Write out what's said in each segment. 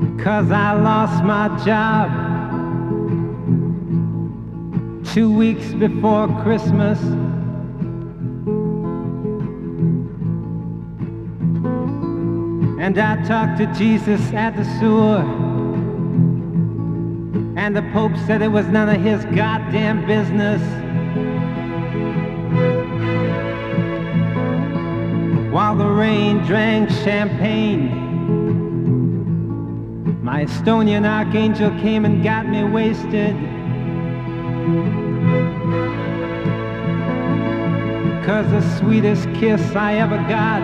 'cause I lost my job 2 weeks before Christmas. And I talked to Jesus at the sewer, and the Pope said it was none of his goddamn business. While the rain drank champagne, my Estonian archangel came and got me wasted. 'Cause the sweetest kiss I ever got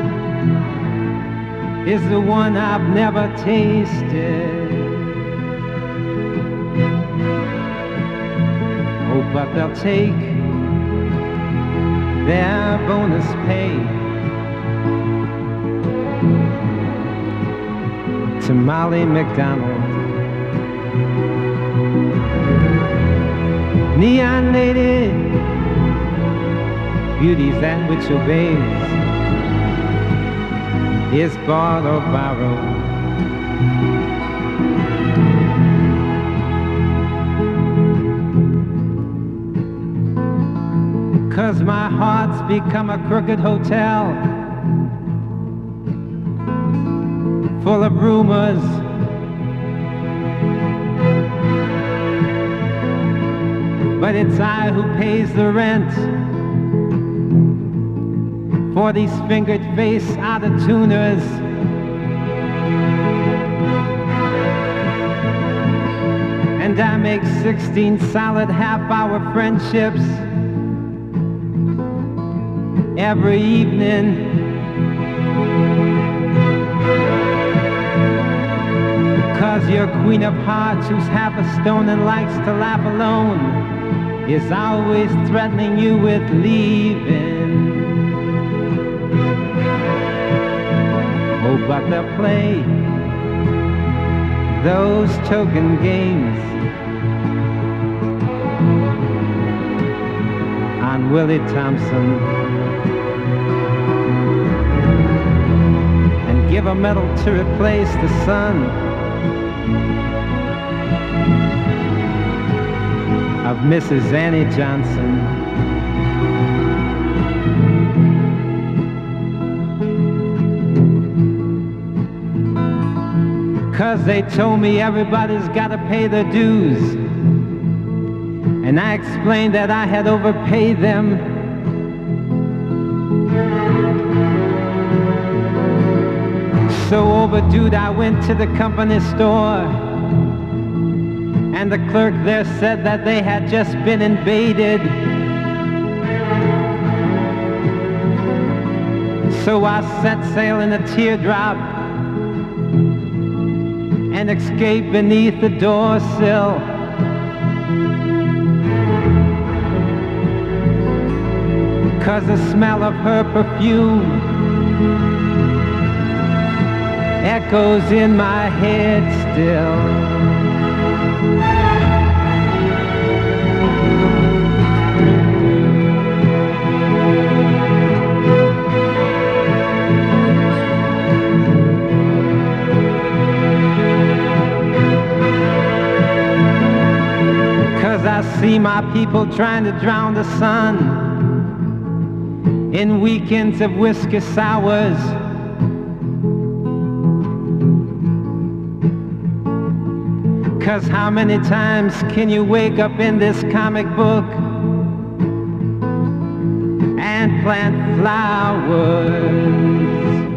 is the one I've never tasted. Oh, but they'll take their bonus pay to Molly McDonald. Neon lady, beauty's that which obeys, is bought or borrowed. 'Cause my heart's become a crooked hotel, full of rumors, but it's I who pays the rent for these fingered face out-of-tuners. And I make 16 solid half-hour friendships every evening. 'Cause your queen of hearts, who's half a stone and likes to laugh alone, is always threatening you with leaving. Oh, but they'll play those token games on Willie Thompson and give a medal to replace the son of Mrs. Annie Johnson. 'Cause they told me everybody's gotta pay their dues, and I explained that I had overpaid them. So overdue, I went to the company store, and the clerk there said that they had just been invaded. So I set sail in a teardrop and escaped beneath the door sill. 'Cause the smell of her perfume echoes in my head still. I see my people trying to drown the sun in weekends of whiskey sours. 'Cause how many times can you wake up in this comic book and plant flowers?